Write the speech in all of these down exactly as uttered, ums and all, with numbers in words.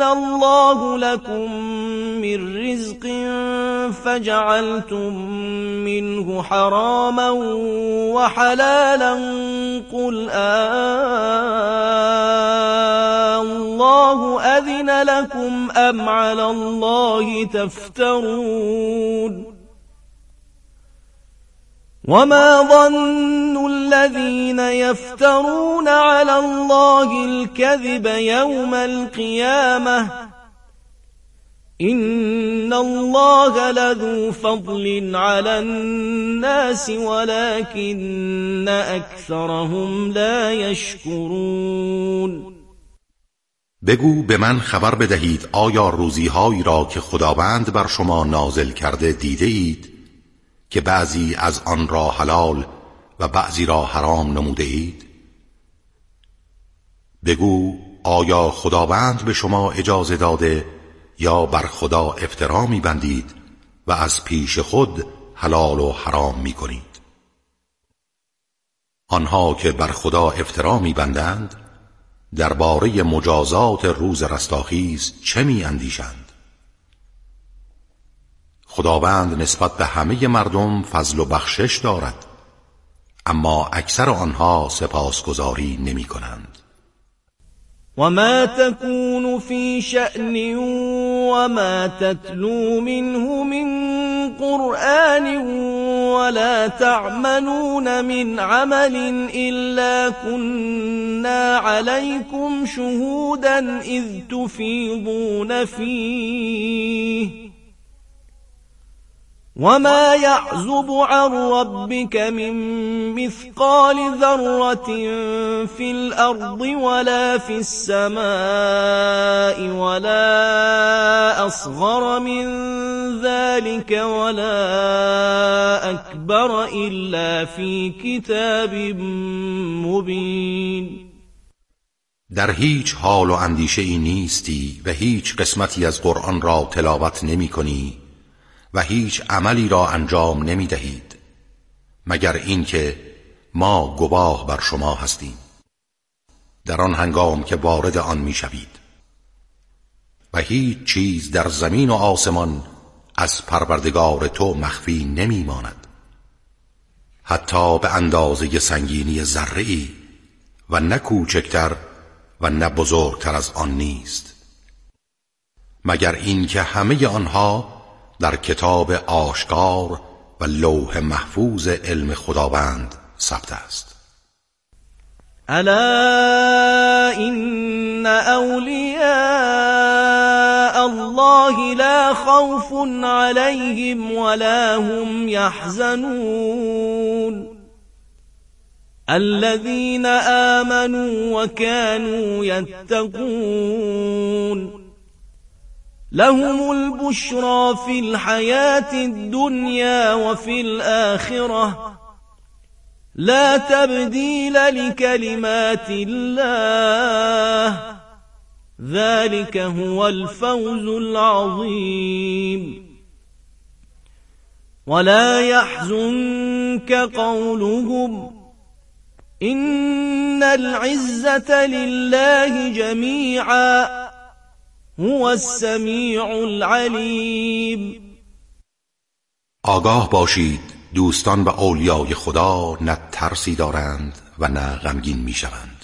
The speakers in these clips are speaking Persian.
الله لكم من رزق فجعلتم منه حراما وحلالا قل الله أذن لكم أم على الله تفترون وما ظن الذين يفترون على الله الكذب يوم القيامة إن الله لذو فضل على الناس ولكن أكثرهم لا يشكرون. بگو به من خبر بدهید آیا روزی‌هایی را که خداوند بر شما نازل کرده دیده اید که بعضی از آن را حلال و بعضی را حرام نموده اید؟ بگو آیا خداوند به شما اجازه داده یا بر خدا افترا می بندید و از پیش خود حلال و حرام می کنید؟ آنها که بر خدا افترا می بندند درباره مجازات روز رستاخیز چه می اندیشند؟ خداوند نسبت به همه مردم فضل و بخشش دارد، اما اکثر آنها سپاسگزاری نمی کنند. وما تكون في شأن وما تتلو منه من قرآن ولا تعملون من عمل إلا كنا عليكم شهودا إذ تفيضون فيه وما يعزب عن ربك من مثقال ذرة في الأرض ولا في السماء ولا أصغر من ذلك ولا أكبر إلا في كتاب مبين. در هیچ حال و اندیشه ای نیستی و هیچ قسمتی از قرآن را تلاوت نمی کنی و هیچ عملی را انجام نمی دهید مگر اینکه ما گواه بر شما هستیم در آن هنگام که وارد آن می شوید. و هیچ چیز در زمین و آسمان از پروردگار تو مخفی نمی ماند، حتی به اندازه سنگینی ذره‌ای و نه کوچکتر و نه بزرگتر از آن نیست، مگر اینکه همه آنها در کتاب آشکار و لوح محفوظ علم خداوند ثبت است. الا ان اولیاء الله لا خوف عليهم ولا هم يحزنون الذين آمنوا وكانوا يتقون لهم البشرى في الحياة الدنيا وفي الآخرة لا تبديل لكلمات الله ذلك هو الفوز العظيم. ولا يحزنك قولهم إن العزة لله جميعا هو السمیع العلیم. آگاه باشید دوستان و اولیای خدا نه ترسی دارند و نه غمگین می شوند.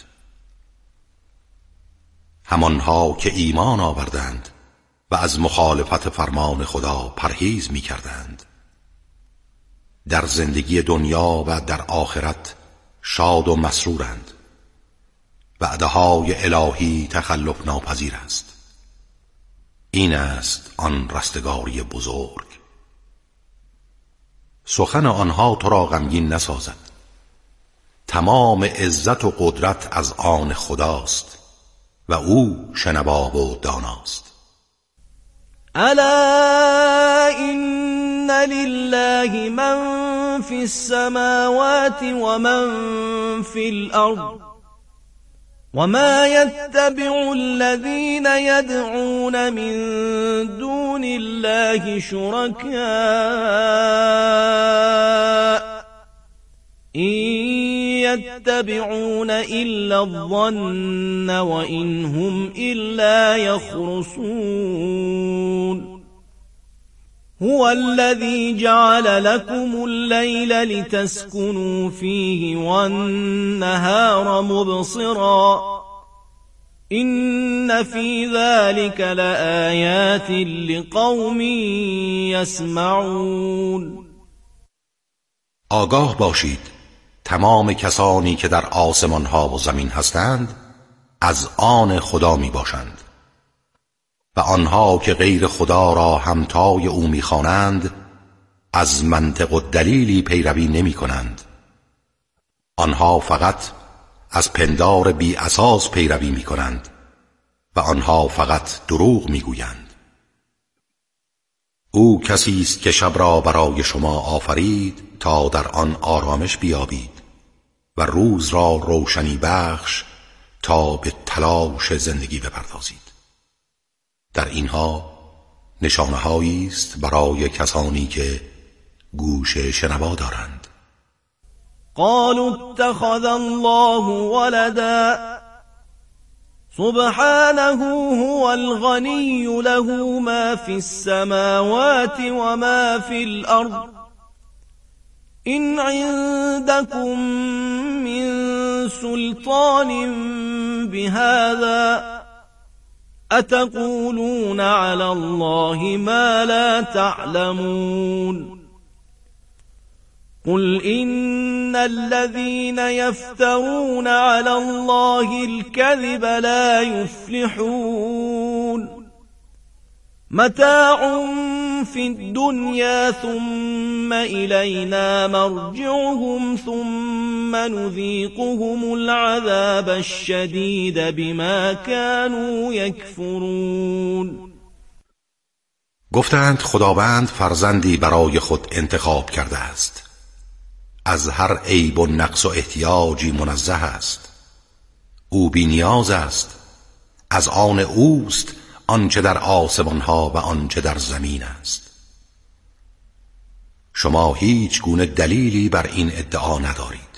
همانها که ایمان آوردند و از مخالفت فرمان خدا پرهیز می کردند در زندگی دنیا و در آخرت شاد و مسرورند. وعده‌های الهی تخلف ناپذیر است. این است آن رستگاری بزرگ. سخن آنها تو را غمگین نسازد. تمام عزت و قدرت از آن خداست و او شنوا و داناست. الا ان لله من فی السماوات و من فی الارض وما يتبع الذين يدعون من دون الله شركاء إن يتبعون إلا الظن وإن هم إلا يخرصون هو الذي جعل لكم الليل لتسكنوا فيه والنهار مبصرا إن في ذلك لآيات لقوم يسمعون. آگاه باشید تمام کسانی که در آسمان ها و زمین هستند از آن خدا می باشند و آنها که غیر خدا را همتای او می خوانند از منطق و دلیلی پیروی نمی کنند. آنها فقط از پندار بی اساس پیروی می کنند و آنها فقط دروغ می گویند. او کسی است که شب را برای شما آفرید تا در آن آرامش بیابید و روز را روشنی بخش تا به تلاش زندگی بپردازید. در اینها نشانه هایی است برای کسانی که گوش شنوا دارند. قالوا اتخذ الله ولدا سبحانه هو الغني له ما في السماوات وما في الأرض إن عندكم من سلطان بهذا أتقولون على الله ما لا تعلمون قل إن الذين يفترون على الله الكذب لا يفلحون متاع في الدنيا ثم إلينا مرجعهم ثم نذيقهم العذاب الشديد بما كانوا يكفرون. گفتند خداوند فرزندی برای خود انتخاب کرده است. از هر عیب و نقص و احتیاجی منزه است. او بی نیاز است. از آن اوست آنچه در آسمان ها و آنچه در زمین است. شما هیچ گونه دلیلی بر این ادعا ندارید.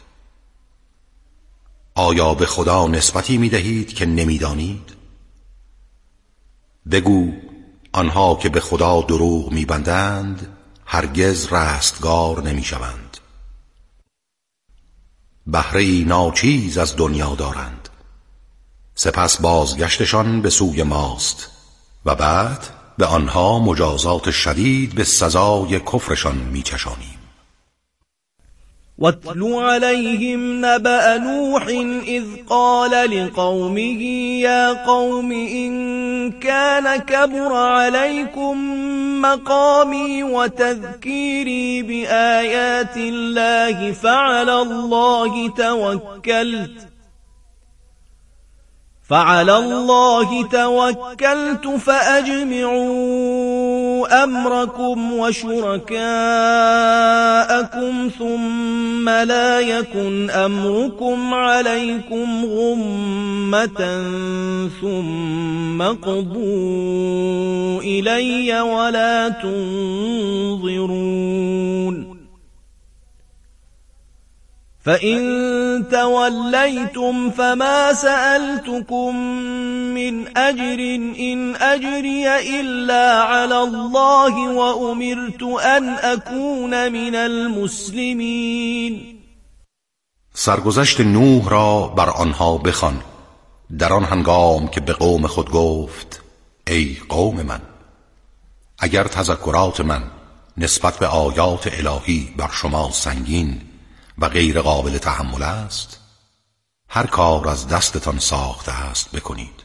آیا به خدا نسبتی می دهید که نمی دانید؟ بگو آنها که به خدا دروغ می بندند هرگز رستگار نمی شوند. بهره ناچیز از دنیا دارند، سپس بازگشتشان به سوی ماست و بعد به آنها مجازات شدید به سزای کفرشان میچشانیم. واتل عليهم نبأ نوح إذ قال لقومه يا قوم إن كان كبر عليكم مقامي وتذكيري بآيات الله فعلى الله توكلت فعلى الله توكلت فأجمعوا أمركم وشركاءكم ثم لا يكن أمركم عليكم غمة ثم قضوا إلي ولا تنظرون فإن توليتم فما سألتكم من أجر إن أجري إلا على الله وأمرت أن أكون من المسلمين. سرگذشت نوح را بر آنها بخوان در آن هنگام که به قوم خود گفت ای قوم من، اگر تذکرات من نسبت به آیات الهی بر شما سنگین و غیر قابل تحمل است، هر کار از دستتان ساخته است بکنید.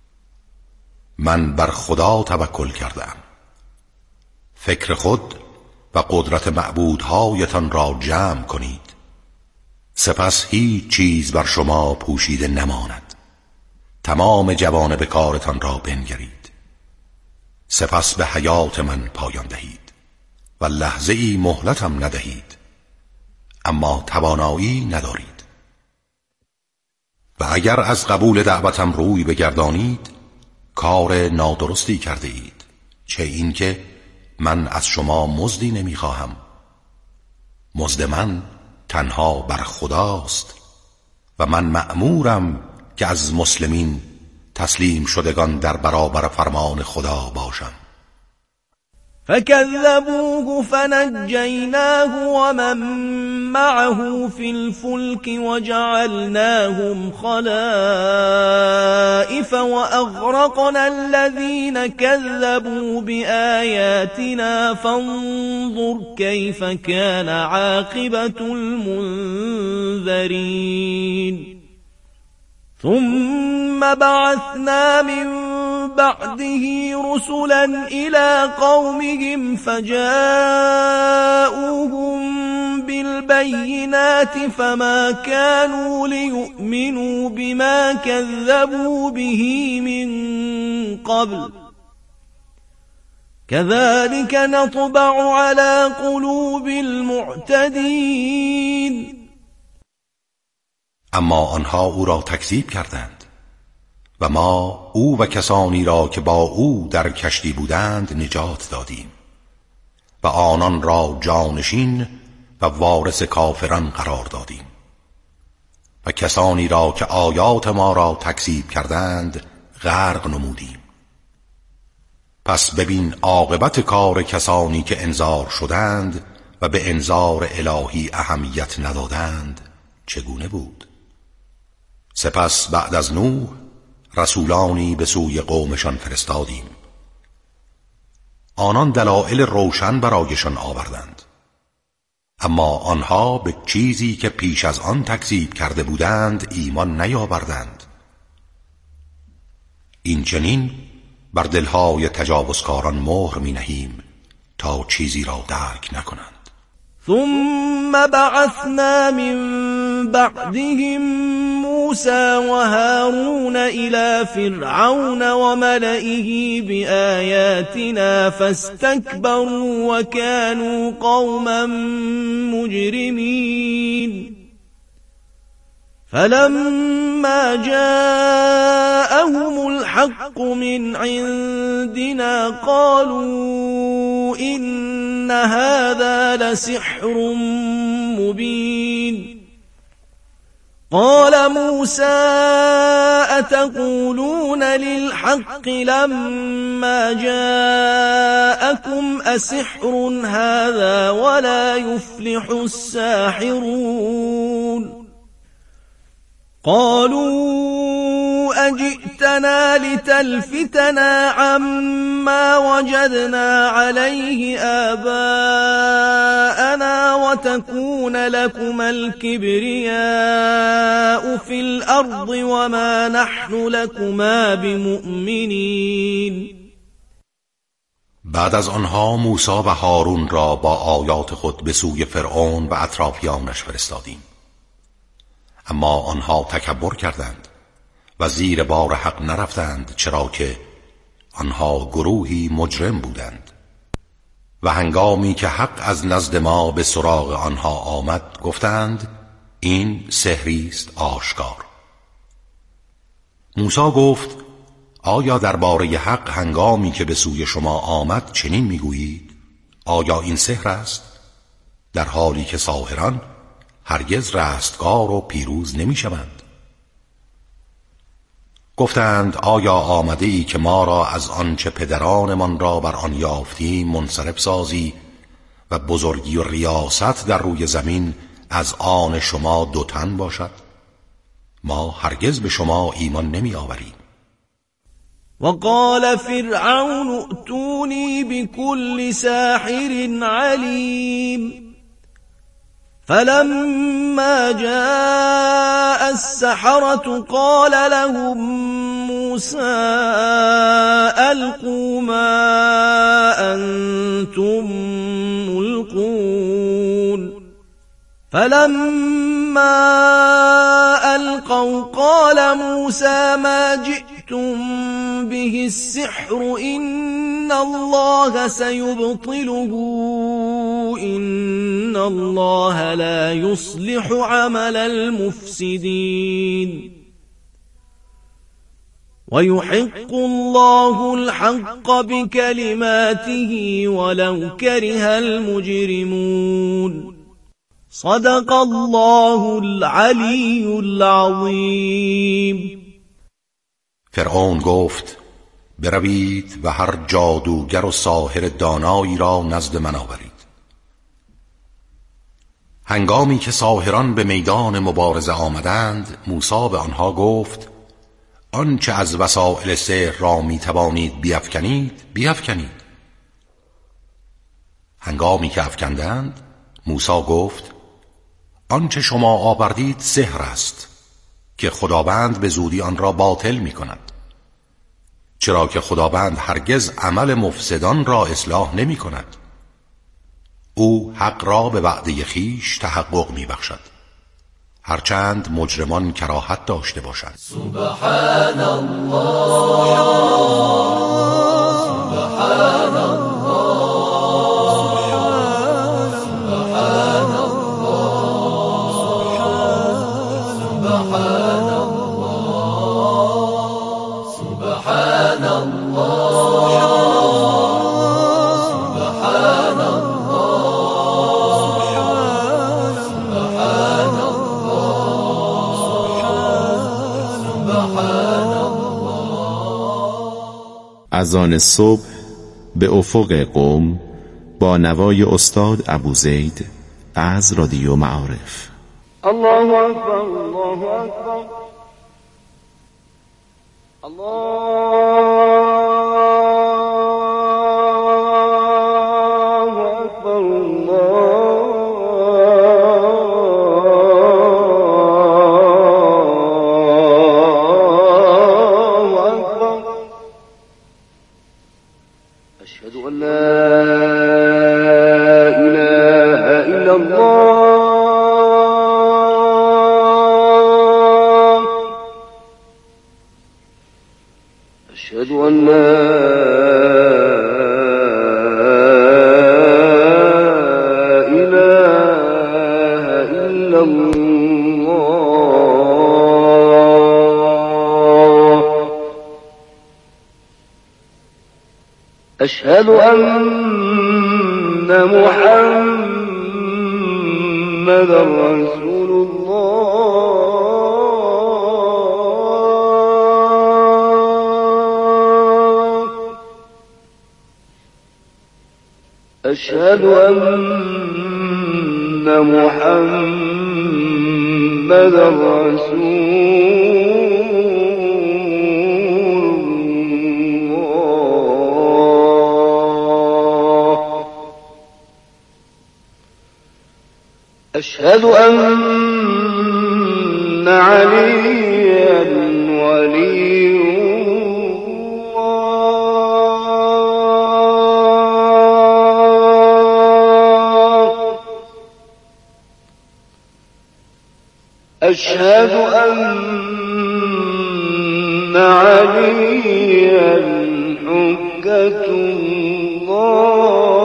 من بر خدا توکل کردم. فکر خود و قدرت معبودهایتان را جمع کنید، سپس هیچ چیز بر شما پوشیده نماند. تمام جوانب کارتان را بنگرید، سپس به حیات من پایان دهید و لحظه ای مهلتم ندهید، اما توانایی ندارید. و اگر از قبول دعوتم روی بگردانید کار نادرستی کرده اید، چه این که من از شما مزدی نمیخواهم. مزد من تنها بر خداست و من مأمورم که از مسلمین تسلیم شدگان در برابر فرمان خدا باشم. فكذبوه فنجيناه ومن معه في الفلك وجعلناهم خلائف وأغرقنا الذين كذبوا بآياتنا فانظر كيف كان عاقبة المنذرين. ثم بعثنا من بعده رسلا إلى قومهم فجاءوهم بالبينات فما كانوا ليؤمنوا بما كذبوا به من قبل كذلك نطبع على قلوب المعتدين. اما آنها او را تکذیب کردند و ما او و کسانی را که با او در کشتی بودند نجات دادیم و آنان را جانشین و وارث کافران قرار دادیم و کسانی را که آیات ما را تکذیب کردند غرق نمودیم. پس ببین عاقبت کار کسانی که انذار شدند و به انذار الهی اهمیت ندادند چگونه بود. سپس بعد از نوح رسولانی به سوی قومشان فرستادیم. آنان دلایل روشن برایشان آوردند، اما آنها به چیزی که پیش از آن تکذیب کرده بودند ایمان نیاوردند. این چنین بر دلهای تجاوزکاران مهر می نهیم تا چیزی را درک نکنند. ثم بعثنا من بعدهم موسى وهارون إلى فرعون وملئه بآياتنا فاستكبروا وكانوا قوما مجرمين. فلما جاءهم الحق من عندنا قالوا إن هذا لسحر مبين. قال موسى أتقولون للحق لما جاءكم أسحر هذا ولا يفلح الساحرون. قالوا أجئتنا لتلفتنا عما وجدنا عليه آباءنا وتكون لكما الكبرياء في الأرض وما نحن لكما بمؤمنين. بعد از آنها موسی و هارون را با آیات خود به سوی فرعون و اطرافیانش فرستادیم، اما آنها تکبر کردند و زیر بار حق نرفتند، چرا که آنها گروهی مجرم بودند. و هنگامی که حق از نزد ما به سراغ آنها آمد گفتند این سحری است آشکار. موسی گفت آیا درباره حق هنگامی که به سوی شما آمد چنین میگویید؟ آیا این سحر است؟ در حالی که ساحران هرگز رستگار و پیروز نمی شوند. گفتند آیا آمده ای که ما را از آنچه پدرانمان را بر آن یافتیم منصرف سازی و بزرگی و ریاست در روی زمین از آن شما دو تن باشد؟ ما هرگز به شما ایمان نمی آوریم. وقال فرعون ائتوني بكل ساحر عليم. فلما جاء السحرة قال لهم موسى ألقوا ما أنتم ملقون. فلما ألقوا قال موسى ما جئتم به السحر إن الله سيبطله إن الله لا يصلح عمل المفسدين ويحق الله الحق بكلماته ولو كره المجرمون. صدق الله العلی العظیم. فرعون گفت بروید و هر جادوگر و ساحر دانایی را نزد من آورید. هنگامی که ساحران به میدان مبارزه آمدند، موسی به آنها گفت آنچه از وسایل سحر را می توانید بیفکنید بیفکنید. هنگامی که افکندند، موسی گفت آنچه شما آوردید سحر است که خداوند به زودی آن را باطل می کند، چرا که خداوند هرگز عمل مفسدان را اصلاح نمی کند. او حق را به وعده خویش تحقق می بخشد، هرچند مجرمان کراهت داشته باشند. سبحان الله، سبحان الله، سبحان الله، سبحان الله، سبحان الله، سبحان اذان صبح به افق قم با نوای استاد ابوزید از رادیو معارف. الله اکبر، الله اکبر، الله أشهد أن لا إله إلا الله، أشهد أن لا إله إلا الله، أشهد أن محمدا رسول الله، أشهد أن محمدا رسول أشهد أن عليا ولي الله، أشهد أن عليا حجة الله،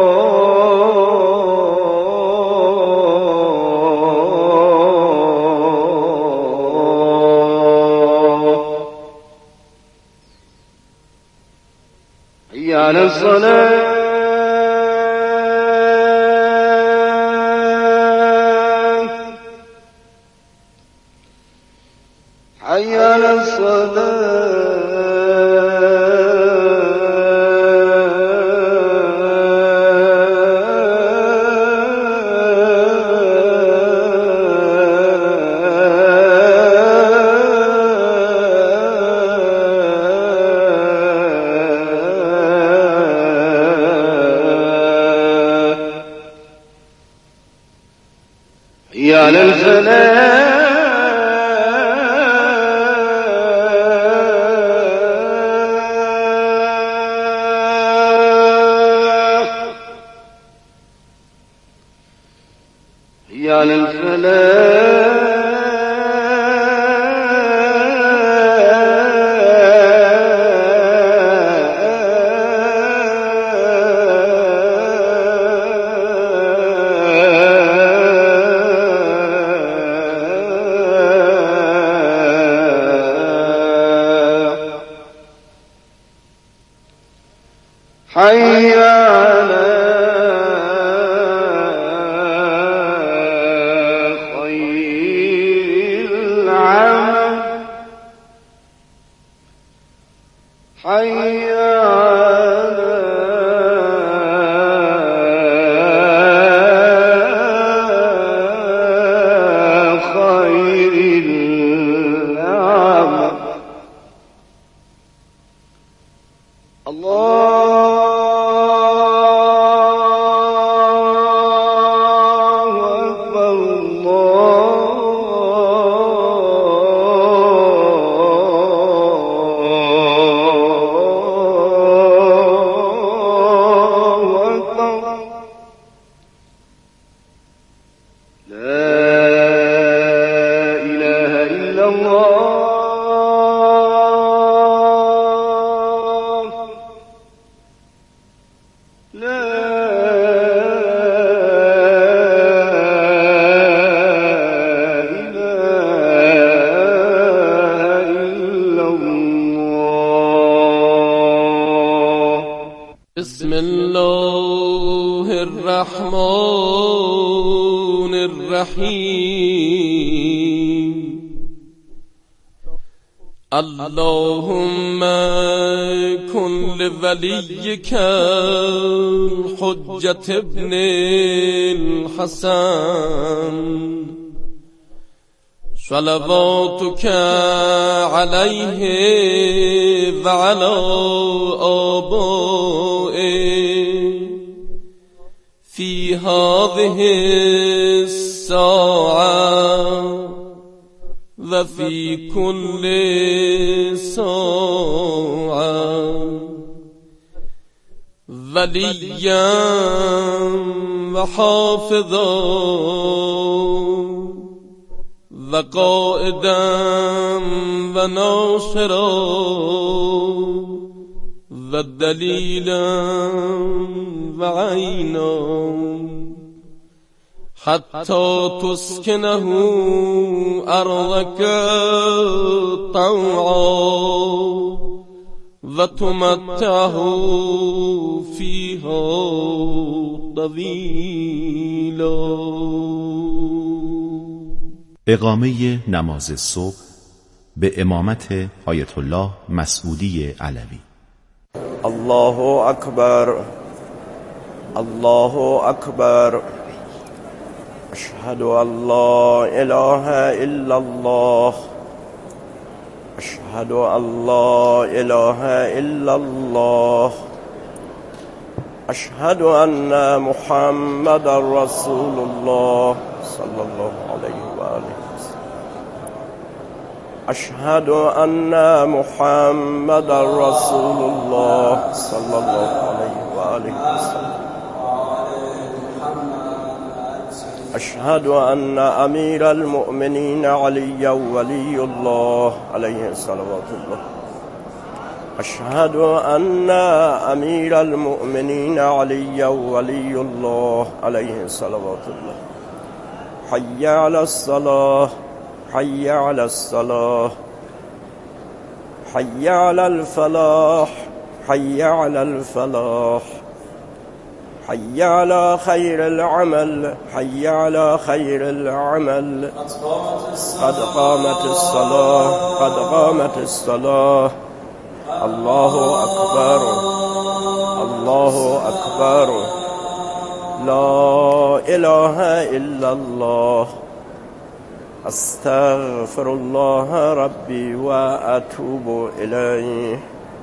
حي على الصلاة، حي على حي على الفلاح، حي على الفلاح، حي على حي على خير العمل. الله بسم الله الرحمن الرحیم. اللهم کن لولیک الحجة ابن الحسن صلواتك عليه وعلى آبائه في هذه الساعة وفي كل ساعة وليا وحافظا وقائدا وناصرا ودليلا وعينا حتى تسكنه أرضك طوعا وتمتعه فيها طويلا. اقامه نماز صبح به امامت آیت الله مسعودی علوی. الله اکبر الله اکبر اشهد ان لا اله الا الله اشهد ان لا اله الا الله اشهد ان محمد رسول الله صلى الله عليه وآله وسلم اشهد ان محمد رسول الله صلى الله عليه وآله وسلم اشهد ان امير المؤمنين علي ولي الله عليه صلوات الله اشهد ان امير المؤمنين علي ولي الله عليه صلوات الله. حي على الصلاة حي على الصلاة حي على الفلاح حي على الفلاح حي على خير العمل حي على خير العمل. قد قامت الصلاة قد قامت الصلاة. الله أكبر الله أكبر لا إله إلا الله استغفر الله ربي وأتوب إليه.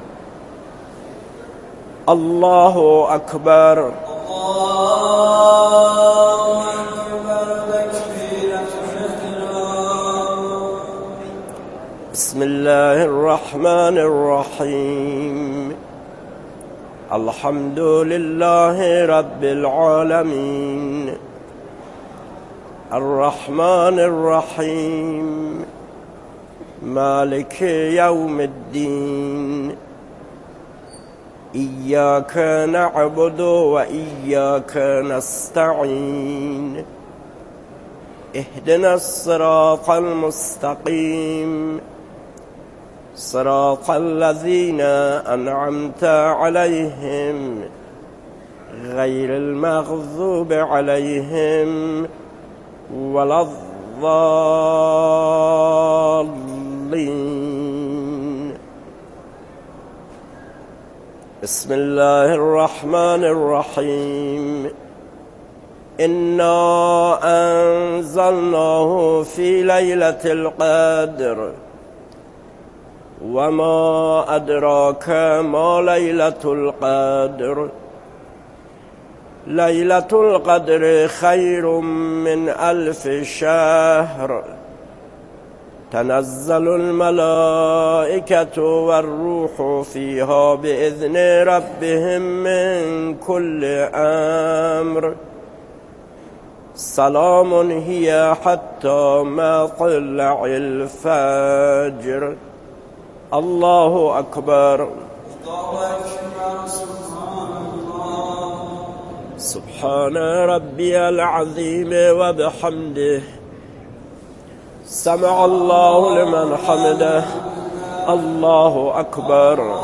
الله أكبر بسم الله الرحمن الرحيم. الحمد لله رب العالمين الرحمن الرحيم مالك يوم الدين. إياك نعبد وإياك نستعين. اهدنا الصراط المستقيم صراط الذين أنعمت عليهم غير المغضوب عليهم ولا الضالين. بسم الله الرحمن الرحيم إنا أنزلناه في ليلة القدر وما أدراك ما ليلة القدر ليلة القدر خير من ألف شهر تنزل الملائكة والروح فيها بإذن ربهم من كل أمر سلام هي حتى مطلع الفجر. الله أكبر. سبحان ربي العظيم وبحمده سمع الله لمن حمده. الله أكبر.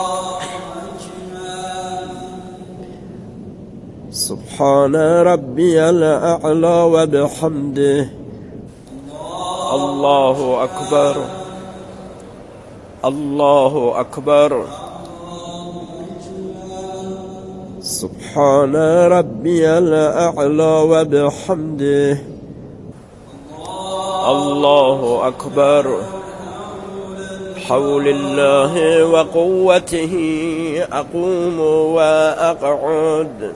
سبحان ربي الأعلى وبحمده. الله أكبر. الله أكبر. سبحان ربي الأعلى وبحمده. الله أكبر. حول الله وقوته أقوم وأقعد.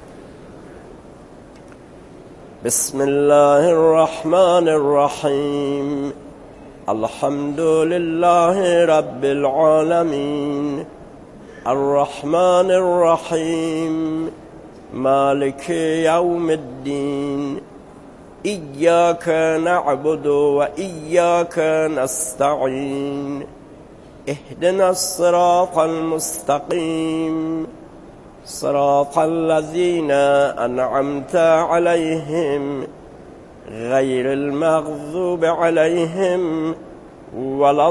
بسم الله الرحمن الرحيم الحمد لله رب العالمين الرحمن الرحيم مالك يوم الدين إياك نعبد وإياك نستعين اهدنا الصراط المستقيم صراط الذين أنعمت عليهم غير المغضوب عليهم ولا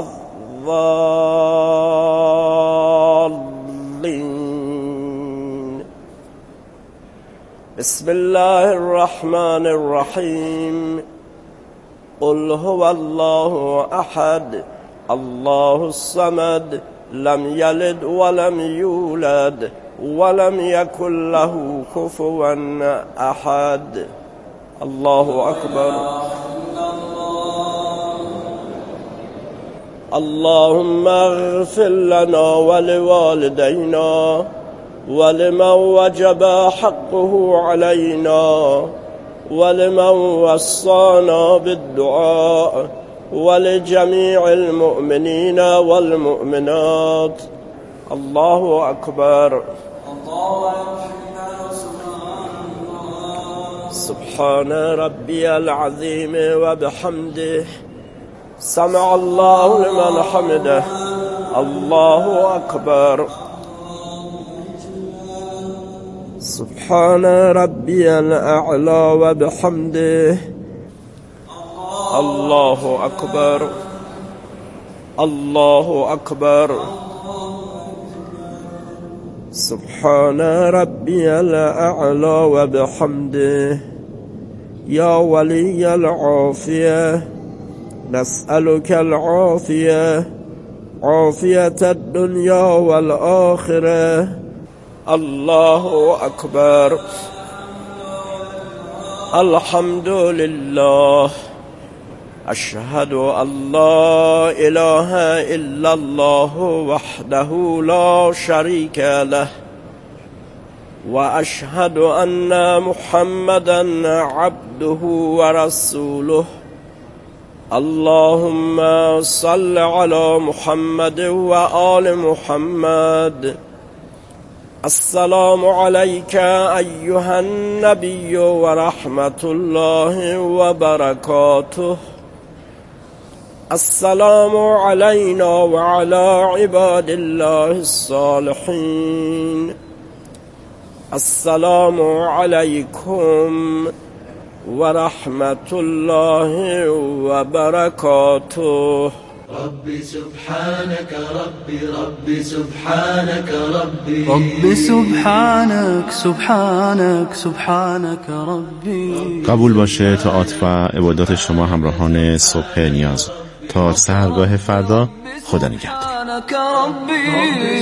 الضالين. بسم الله الرحمن الرحيم قل هو الله أحد الله الصمد لم يلد ولم يولد ولم يكن له كفوا أحد. الله أكبر. اللهم اغفر لنا ولوالدينا ولمن وجب حقه علينا ولمن وصانا بالدعاء ولجميع المؤمنين والمؤمنات. الله أكبر. سبحان ربي العظيم وبحمده سمع الله لمن حمده. الله أكبر. سبحان ربي الأعلى وبحمده. الله أكبر. الله أكبر. سبحان ربي الأعلى وبحمده. يا ولي العافية نسألك العافية عافية الدنيا والآخرة. الله أكبر. الحمد لله. أشهد أن لا إله إلا الله وحده لا شريك له وأشهد أن محمدا عبده ورسوله. اللهم صل على محمد وآل محمد. السلام عليك أيها النبي ورحمة الله وبركاته. السلام علينا وعلى عباد الله الصالحين. السلام عليكم ورحمة الله وبركاته. ربي سبحانك ربي ربي سبحانك ربي ربي سبحانك سبحانك سبحانك ربي. قبول باشه طاعات و عبادات شما همراهان صبح نیاز. تا سحرگاه فردا خدا نگهدار.